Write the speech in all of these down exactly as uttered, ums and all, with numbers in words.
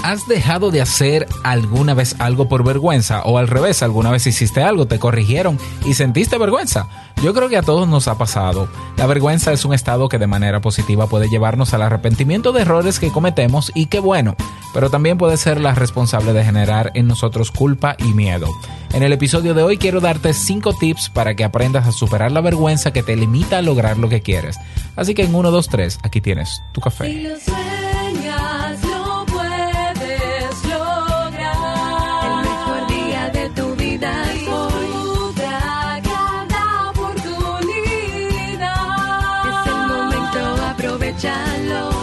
¿Has dejado de hacer alguna vez algo por vergüenza? O al revés, ¿alguna vez hiciste algo, te corrigieron y sentiste vergüenza? Yo creo que a todos nos ha pasado. La vergüenza es un estado que de manera positiva puede llevarnos al arrepentimiento de errores que cometemos y qué bueno, pero también puede ser la responsable de generar en nosotros culpa y miedo. En el episodio de hoy quiero darte cinco tips para que aprendas a superar la vergüenza que te limita a lograr lo que quieres. Así que en uno, dos, tres, aquí tienes tu café. Si lo sueñas, lo puedes lograr. El mejor día de tu vida es hoy. Disfruta cada oportunidad. Es el momento, aprovechalo.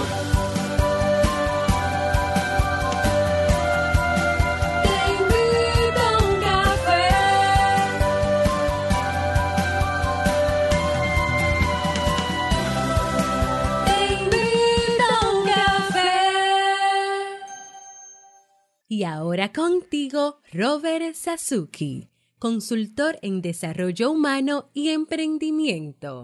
Te invito a un café. Te invito a un café. Y ahora contigo, Robert Sasuki, consultor en desarrollo humano y emprendimiento.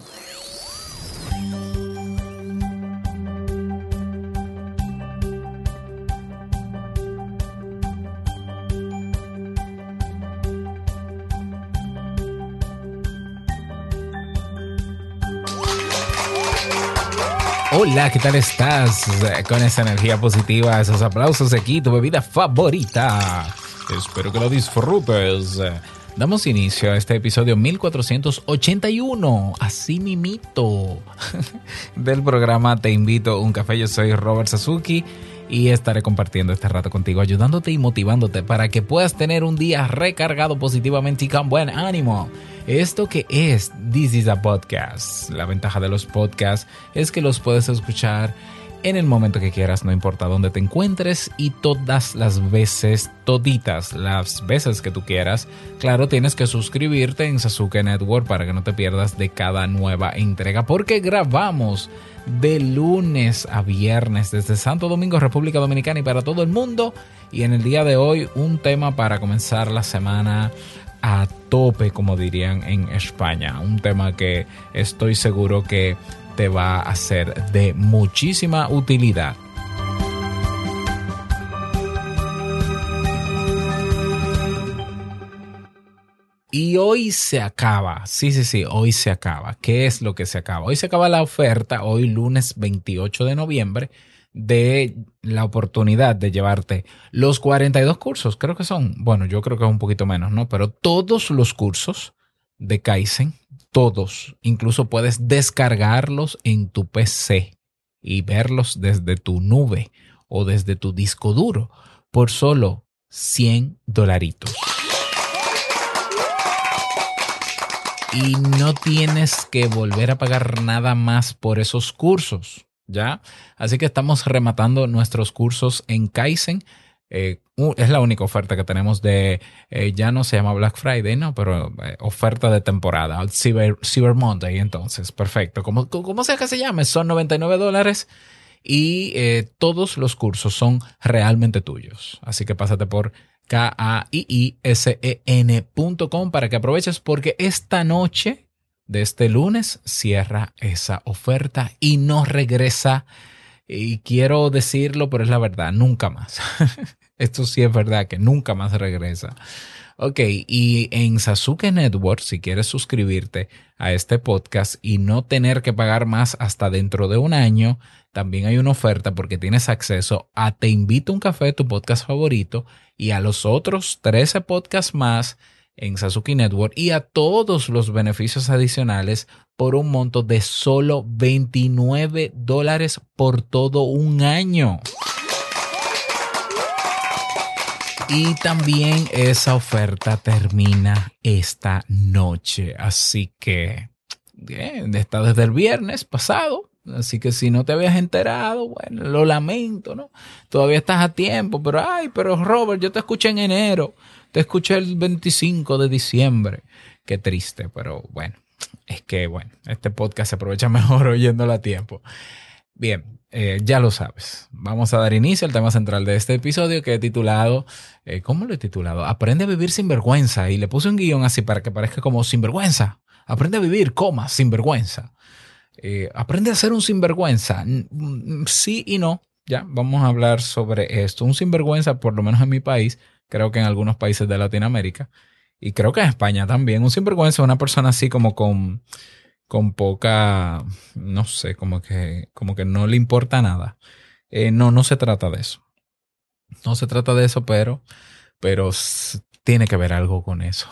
Hola, ¿qué tal estás? Con esa energía positiva, esos aplausos aquí, tu bebida favorita. Espero que lo disfrutes. Damos inicio a este episodio mil cuatrocientos ochenta y uno, así mimito, del programa Te Invito a un Café. Yo soy Robert Sasuki y estaré compartiendo este rato contigo, ayudándote y motivándote para que puedas tener un día recargado positivamente y con buen ánimo. Esto que es This is a Podcast. La ventaja de los podcasts es que los puedes escuchar en el momento que quieras, no importa dónde te encuentres y todas las veces, toditas las veces que tú quieras. Claro, tienes que suscribirte en Sasuke Network para que no te pierdas de cada nueva entrega, porque grabamos de lunes a viernes desde Santo Domingo, República Dominicana, y para todo el mundo. Y en el día de hoy, un tema para comenzar la semana a tope, como dirían en España. Un tema que estoy seguro que te va a ser de muchísima utilidad. Y hoy se acaba, sí, sí, sí, hoy se acaba. ¿Qué es lo que se acaba? Hoy se acaba la oferta, hoy lunes veintiocho de noviembre, de la oportunidad de llevarte los cuarenta y dos cursos, creo que son, bueno, yo creo que es un poquito menos, ¿no? Pero todos los cursos de Kaizen, todos, incluso puedes descargarlos en tu P C y verlos desde tu nube o desde tu disco duro por solo cien dolaritos. Y no tienes que volver a pagar nada más por esos cursos, ¿ya? Así que estamos rematando nuestros cursos en Kaizen. Eh, uh, es la única oferta que tenemos de, eh, ya no se llama Black Friday, ¿no? Pero eh, oferta de temporada, Cyber, Cyber Monday, entonces, perfecto. Como, como sea que se llame, son noventa y nueve dólares y eh, todos los cursos son realmente tuyos. Así que pásate por K A I I S E N punto com para que aproveches, porque esta noche de este lunes cierra esa oferta y no regresa. Y quiero decirlo, pero es la verdad, nunca más. Esto sí es verdad, que nunca más regresa. Ok, y en Sasuke Network, si quieres suscribirte a este podcast y no tener que pagar más hasta dentro de un año, también hay una oferta porque tienes acceso a Te Invito a un Café, tu podcast favorito, y a los otros trece podcasts más en Sasuke Network y a todos los beneficios adicionales por un monto de solo veintinueve dólares por todo un año. Y también esa oferta termina esta noche, así que bien, está desde el viernes pasado. Así que si no te habías enterado, bueno, lo lamento, ¿no? Todavía estás a tiempo, pero ay, pero Robert, yo te escuché en enero, te escuché el veinticinco de diciembre. Qué triste, pero bueno, es que bueno, este podcast se aprovecha mejor oyéndolo a tiempo. Bien, eh, ya lo sabes. Vamos a dar inicio al tema central de este episodio que he titulado, eh, ¿cómo lo he titulado? Aprende a vivir sin vergüenza. Y le puse un guión así para que parezca como sinvergüenza. Aprende a vivir, coma, sin vergüenza. Eh, aprende a ser un sinvergüenza. Sí y no. ya, vamos a hablar sobre esto. Un sinvergüenza, por lo menos en mi país, creo que en algunos países de Latinoamérica, y creo que en España también, un sinvergüenza es una persona así como con, con poca, no sé, como que, como que no le importa nada. Eh, no, no se trata de eso. No se trata de eso, pero, pero s- tiene que ver algo con eso.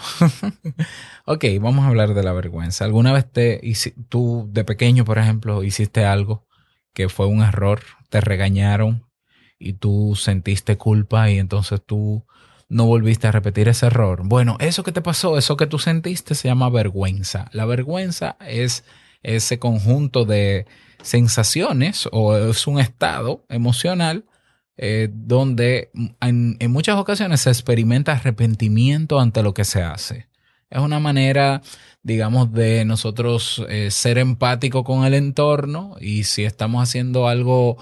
Ok, vamos a hablar de la vergüenza. ¿Alguna vez te, hici- tú de pequeño, por ejemplo, hiciste algo que fue un error, te regañaron y tú sentiste culpa y entonces tú no volviste a repetir ese error? Bueno, eso que te pasó, eso que tú sentiste se llama vergüenza. La vergüenza es ese conjunto de sensaciones o es un estado emocional eh, donde en, en muchas ocasiones se experimenta arrepentimiento ante lo que se hace. Es una manera, digamos, de nosotros eh, ser empático con el entorno y si estamos haciendo algo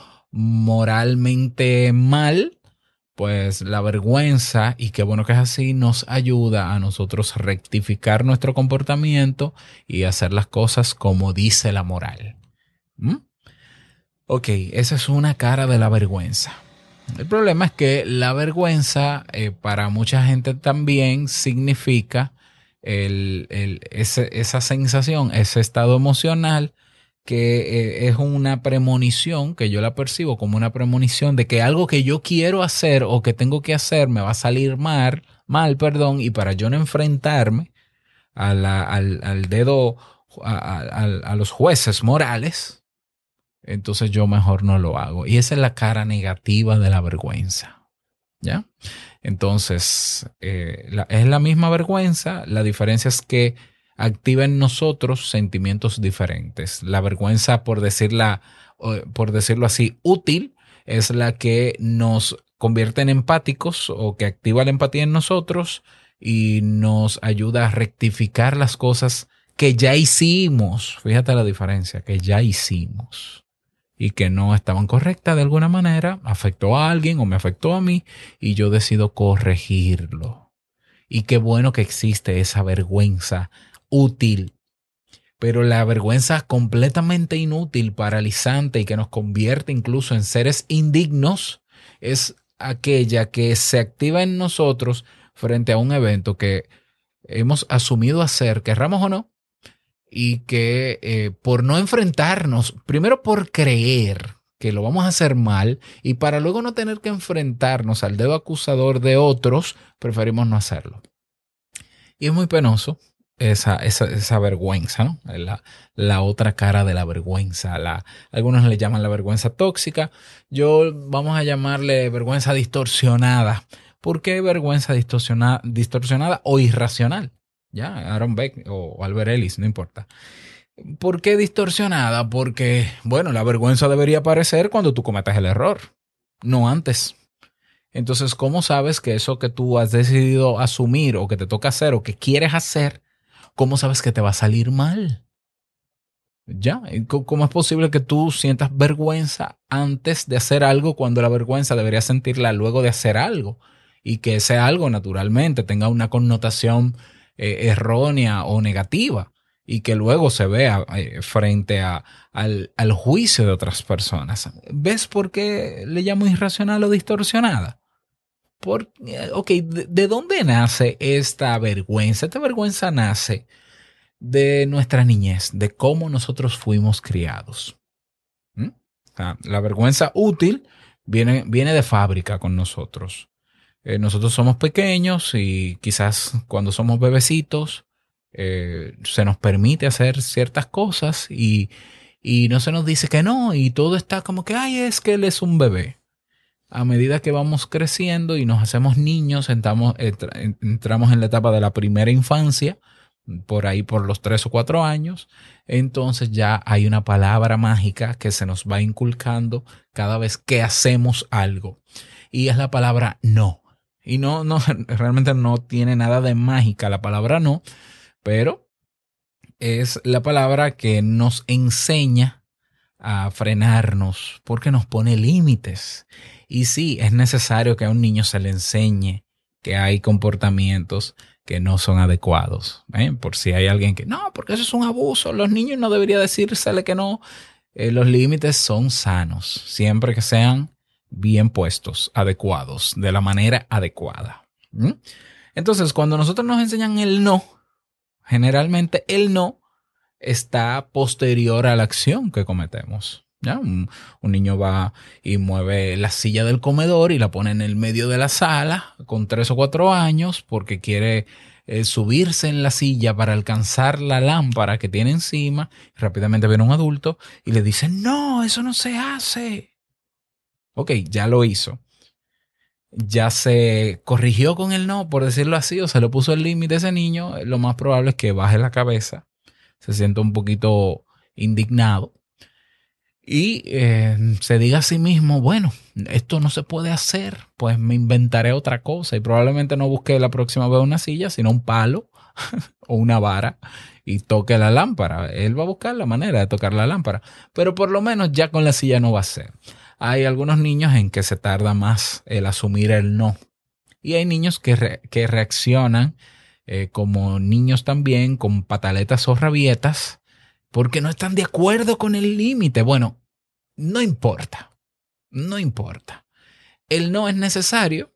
moralmente mal, pues la vergüenza, y qué bueno que es así, nos ayuda a nosotros rectificar nuestro comportamiento y hacer las cosas como dice la moral. ¿Mm? Ok, esa es una cara de la vergüenza. El problema es que la vergüenza eh, para mucha gente también significa el, el- ese- esa sensación, ese estado emocional que eh, es una premonición, que yo la percibo como una premonición de que algo que yo quiero hacer o que tengo que hacer me va a salir mal, mal, perdón, y para yo no enfrentarme a la- al, al dedo, a, a- a- a los jueces morales, entonces yo mejor no lo hago. Y esa es la cara negativa de la vergüenza. ¿Ya? Entonces, eh, la- es la misma vergüenza, la diferencia es que activa en nosotros sentimientos diferentes. La vergüenza, por decirla, o- por decirlo así, útil, es la que nos convierte en empáticos o que activa la empatía en nosotros y nos ayuda a rectificar las cosas que ya hicimos. Fíjate la diferencia, que ya hicimos y que no estaban correctas de alguna manera, afectó a alguien o me afectó a mí y yo decido corregirlo. Y qué bueno que existe esa vergüenza útil, pero la vergüenza completamente inútil, paralizante y que nos convierte incluso en seres indignos es aquella que se activa en nosotros frente a un evento que hemos asumido hacer, querramos o no, y que eh, por no enfrentarnos, primero por creer que lo vamos a hacer mal y para luego no tener que enfrentarnos al dedo acusador de otros, preferimos no hacerlo. Y es muy penoso esa, esa, esa vergüenza, ¿no? La, la otra cara de la vergüenza. La, algunos le llaman la vergüenza tóxica. Yo vamos a llamarle vergüenza distorsionada. ¿Por qué vergüenza distorsionada, distorsionada o irracional? Ya, Aaron Beck o Albert Ellis, no importa. ¿Por qué distorsionada? Porque, bueno, la vergüenza debería aparecer cuando tú cometas el error, no antes. Entonces, ¿cómo sabes que eso que tú has decidido asumir o que te toca hacer o que quieres hacer, cómo sabes que te va a salir mal? ¿Ya? ¿Cómo es posible que tú sientas vergüenza antes de hacer algo cuando la vergüenza debería sentirla luego de hacer algo? Y que ese algo naturalmente tenga una connotación eh, errónea o negativa y que luego se vea eh, frente a, al, al juicio de otras personas. ¿Ves por qué le llamo irracional o distorsionada? Por, eh, ok, ¿de, de dónde nace esta vergüenza? Esta vergüenza nace de nuestra niñez, de cómo nosotros fuimos criados. ¿Mm? O sea, la vergüenza útil viene, viene de fábrica con nosotros. Eh, nosotros somos pequeños y quizás cuando somos bebecitos eh, se nos permite hacer ciertas cosas y, y no se nos dice que no y todo está como que, ay, es que él es un bebé. A medida que vamos creciendo y nos hacemos niños, entramos, entra- entramos en la etapa de la primera infancia, por ahí por los tres o cuatro años, entonces ya hay una palabra mágica que se nos va inculcando cada vez que hacemos algo. Y es la palabra no. Y no, no, realmente no tiene nada de mágica la palabra no, pero es la palabra que nos enseña a frenarnos porque nos pone límites. Y sí, es necesario que a un niño se le enseñe que hay comportamientos que no son adecuados. ¿Eh? Por si hay alguien que no, porque eso es un abuso, los niños no debería decírsele que no. Eh, los límites son sanos, siempre que sean bien puestos, adecuados, de la manera adecuada. ¿Mm? Entonces, cuando nosotros nos enseñan el no, generalmente el no está posterior a la acción que cometemos. ¿Ya? Un, un niño va y mueve la silla del comedor y la pone en el medio de la sala con tres o cuatro años porque quiere eh, subirse en la silla para alcanzar la lámpara que tiene encima. Rápidamente viene un adulto y le dice, no, eso no se hace. Ok, ya lo hizo. Ya se corrigió con el no, por decirlo así, o se le puso el límite a ese niño. Lo más probable es que baje la cabeza, se sienta un poquito indignado y eh, se diga a sí mismo, bueno, esto no se puede hacer, pues me inventaré otra cosa y probablemente no busque la próxima vez una silla, sino un palo o una vara y toque la lámpara. Él va a buscar la manera de tocar la lámpara, pero por lo menos ya con la silla no va a ser. Hay algunos niños en que se tarda más el asumir el no y hay niños que, re- que reaccionan eh, como niños también con pataletas o rabietas porque no están de acuerdo con el límite. Bueno, no importa, no importa. El no es necesario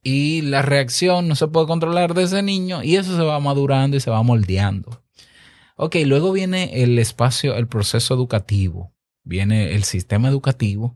y la reacción no se puede controlar de ese niño y eso se va madurando y se va moldeando. Ok, luego viene el espacio, el proceso educativo. Viene el sistema educativo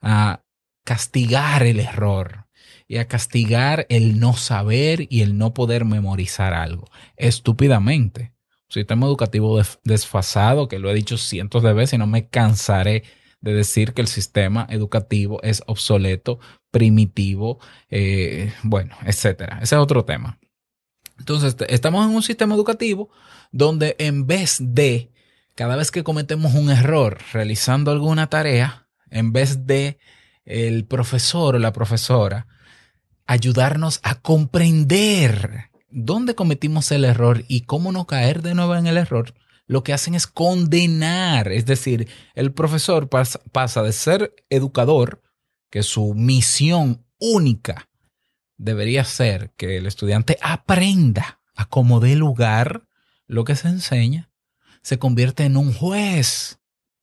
a castigar el error y a castigar el no saber y el no poder memorizar algo estúpidamente. Un sistema educativo def- desfasado, que lo he dicho cientos de veces y no me cansaré de decir que el sistema educativo es obsoleto, primitivo, eh, bueno, etcétera. Ese es otro tema. Entonces, te- estamos en un sistema educativo donde en vez de, cada vez que cometemos un error realizando alguna tarea, en vez de el profesor o la profesora ayudarnos a comprender dónde cometimos el error y cómo no caer de nuevo en el error, lo que hacen es condenar. Es decir, el profesor pasa, pasa de ser educador, que su misión única debería ser que el estudiante aprenda a como dé lugar lo que se enseña, se convierte en un juez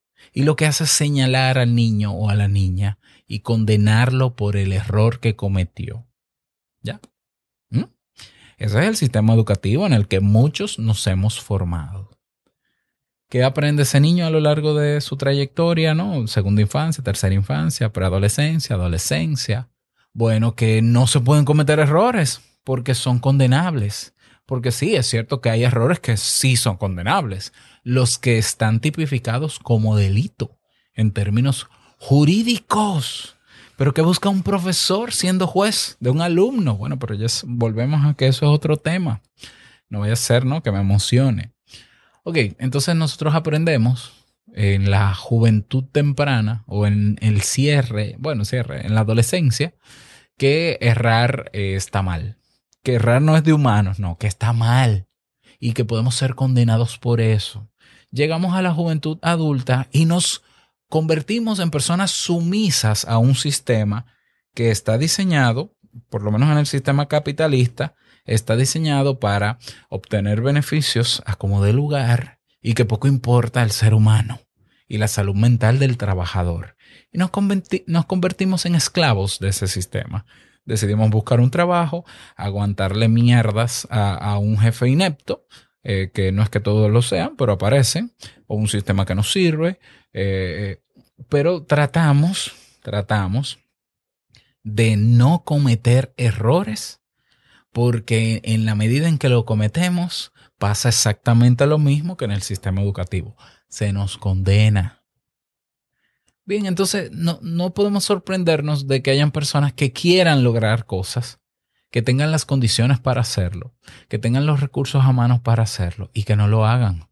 y lo que hace es señalar al niño o a la niña y condenarlo por el error que cometió. ¿Ya? ¿Mm? Ese es el sistema educativo en el que muchos nos hemos formado. ¿Qué aprende ese niño a lo largo de su trayectoria, no? Segunda infancia, tercera infancia, preadolescencia, adolescencia. Bueno, que no se pueden cometer errores porque son condenables. Porque sí, es cierto que hay errores que sí son condenables. Los que están tipificados como delito en términos jurídicos. Pero ¿qué busca un profesor siendo juez de un alumno? Bueno, pero ya es- volvemos a que eso es otro tema. No vaya a ser, ¿no? Que me emocione. Ok, entonces nosotros aprendemos en la juventud temprana o en el cierre, bueno, cierre, en la adolescencia, que errar eh, está mal. Que errar no es de humanos, no, que está mal y que podemos ser condenados por eso. Llegamos a la juventud adulta y nos convertimos en personas sumisas a un sistema que está diseñado, por lo menos en el sistema capitalista, está diseñado para obtener beneficios a como dé lugar y que poco importa el ser humano y la salud mental del trabajador. Y nos, converti- nos convertimos en esclavos de ese sistema. Decidimos buscar un trabajo, aguantarle mierdas a, a un jefe inepto, eh, que no es que todos lo sean, pero aparecen, o un sistema que nos sirve, eh, pero tratamos, tratamos de no cometer errores, porque en la medida en que lo cometemos, pasa exactamente lo mismo que en el sistema educativo. Se nos condena. Bien, entonces no, no podemos sorprendernos de que hayan personas que quieran lograr cosas, que tengan las condiciones para hacerlo, que tengan los recursos a mano para hacerlo y que no lo hagan.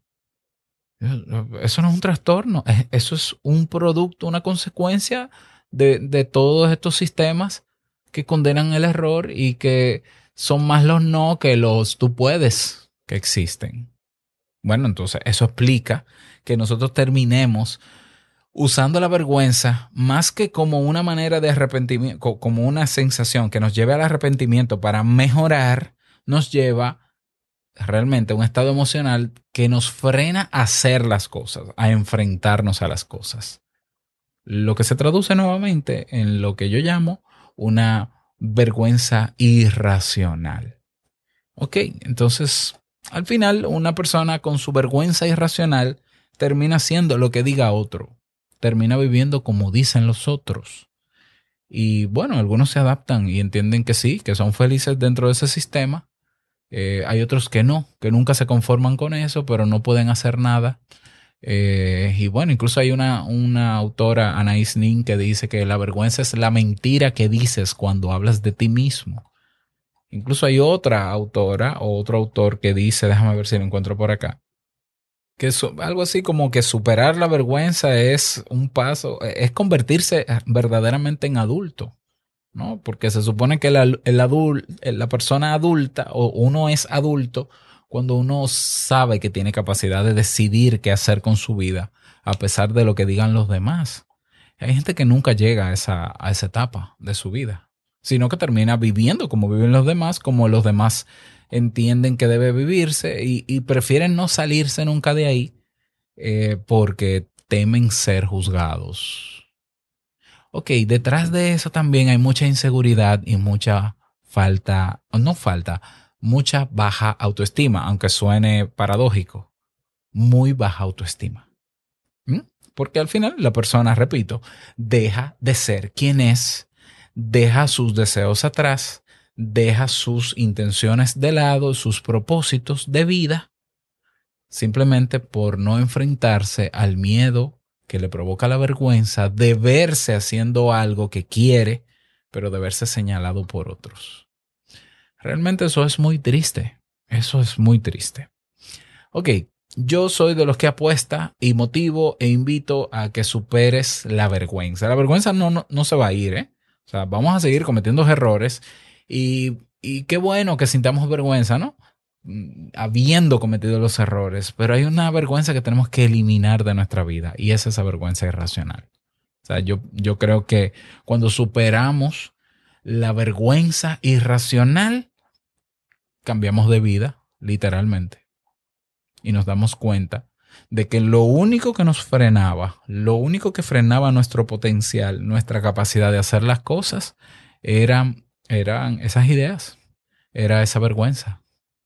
Eso no es un trastorno, es- eso es un producto, una consecuencia de, de todos estos sistemas que condenan el error y que son más los no que los tú puedes que existen. Bueno, entonces eso explica que nosotros terminemos usando la vergüenza más que como una manera de arrepentimiento, co- como una sensación que nos lleve al arrepentimiento para mejorar, nos lleva realmente a un estado emocional que nos frena a hacer las cosas, a enfrentarnos a las cosas. lo que se traduce nuevamente en lo que yo llamo una vergüenza irracional. Ok, entonces al final una persona con su vergüenza irracional termina haciendo lo que diga otro, termina viviendo como dicen los otros. Y bueno, algunos se adaptan y entienden que sí, que son felices dentro de ese sistema. Eh, hay otros que no, que nunca se conforman con eso, pero no pueden hacer nada. Eh, y bueno, incluso hay una, una autora, Anais Nin, que dice que la vergüenza es la mentira que dices cuando hablas de ti mismo. Incluso hay otra autora o otro autor que dice, déjame ver si lo encuentro por acá, que su- algo así como que superar la vergüenza es un paso, es convertirse verdaderamente en adulto, ¿no? Porque se supone que el, al- el adul- la persona adulta o uno es adulto cuando uno sabe que tiene capacidad de decidir qué hacer con su vida, a pesar de lo que digan los demás. Hay gente que nunca llega a esa, a esa etapa de su vida, sino que termina viviendo como viven los demás, como los demás entienden que debe vivirse y, y prefieren no salirse nunca de ahí eh, porque temen ser juzgados. Ok, detrás de eso también hay mucha inseguridad y mucha falta, o no falta, mucha baja autoestima, aunque suene paradójico, muy baja autoestima. ¿Mm? Porque al final la persona, repito, deja de ser quien es, deja sus deseos atrás, deja sus intenciones de lado, sus propósitos de vida, simplemente por no enfrentarse al miedo que le provoca la vergüenza de verse haciendo algo que quiere, pero de verse señalado por otros. Realmente eso es muy triste. Eso es muy triste. Ok, yo soy de los que apuesta y motivo e invito a que superes la vergüenza. La vergüenza no, no, no se va a ir, ¿eh? O sea, vamos a seguir cometiendo errores y, y qué bueno que sintamos vergüenza, ¿no? Mm, Habiendo cometido los errores, pero hay una vergüenza que tenemos que eliminar de nuestra vida y es esa vergüenza irracional. O sea, yo, yo creo que cuando superamos la vergüenza irracional, cambiamos de vida, literalmente, y nos damos cuenta de que lo único que nos frenaba, lo único que frenaba nuestro potencial, nuestra capacidad de hacer las cosas, eran, eran esas ideas, era esa vergüenza.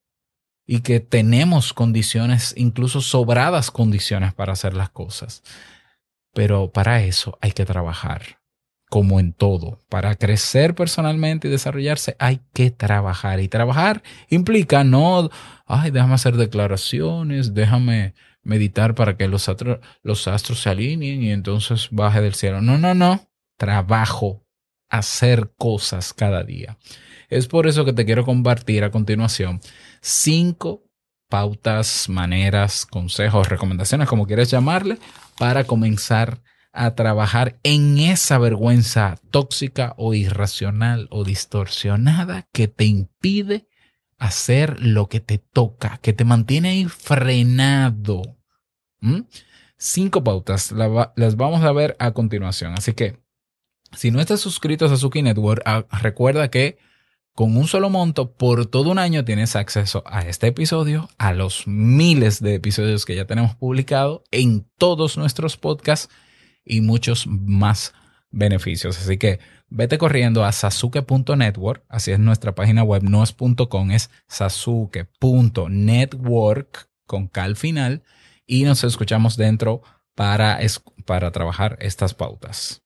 Y que tenemos condiciones, incluso sobradas condiciones para hacer las cosas. Pero para eso hay que trabajar, como en todo. Para crecer personalmente y desarrollarse hay que trabajar. Y trabajar implica no, ay, déjame hacer declaraciones, déjame meditar para que los astros, los astros se alineen y entonces baje del cielo. No, no, no. Trabajo, hacer cosas cada día. Es por eso que te quiero compartir a continuación cinco pautas, maneras, consejos, recomendaciones, como quieras llamarle, para comenzar a trabajar en esa vergüenza tóxica o irracional o distorsionada que te impide hacer lo que te toca, que te mantiene ahí frenado. ¿Mm? Cinco pautas, la va- las vamos a ver a continuación. Así que si no estás suscrito a Sasuke Network, ah, recuerda que con un solo monto, por todo un año tienes acceso a este episodio, a los miles de episodios que ya tenemos publicado en todos nuestros podcasts y muchos más beneficios. Así que vete corriendo a sasuke punto network, así es nuestra página web, no es .com, es sasuke punto network con K al final y nos escuchamos dentro para, para trabajar estas pautas.